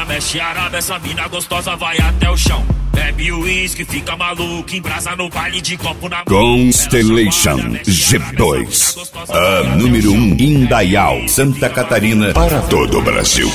mexe araba, essa mina gostosa vai até o chão. Bebe o uísque, fica maluco, embrasa no baile de copo na mão. Constellation G2, a número 1 em Indaial, Santa Catarina, para todo o Brasil.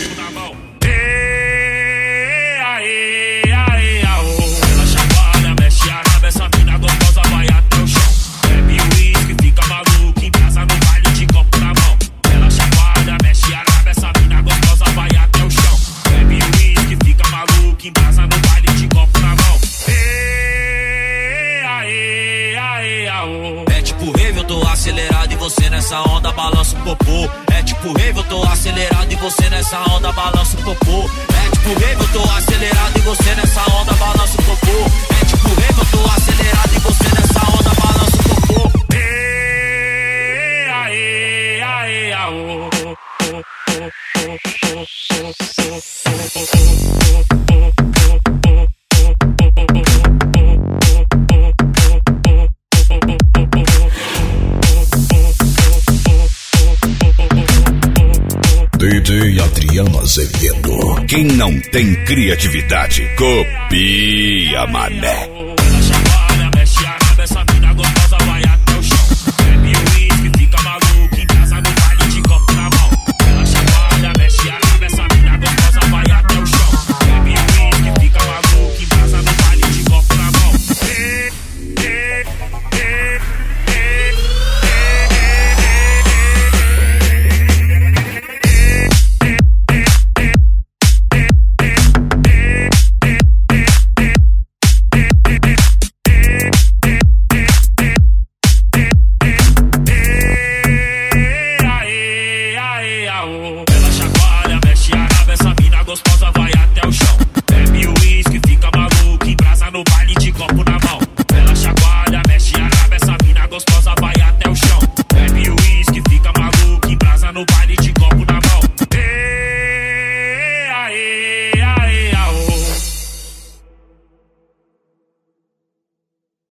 É tipo rave, eu tô acelerado e você nessa onda balança o popô. É tipo rave, eu tô acelerado e você nessa onda balança o popô. É tipo rave, eu tô acelerado e você nessa onda balança o popô. É tipo rave, eu tô acelerado e você nessa onda balança o popô. Aê, aê, aô. DJ Adriano Azevedo. Quem não tem criatividade, copia, mané.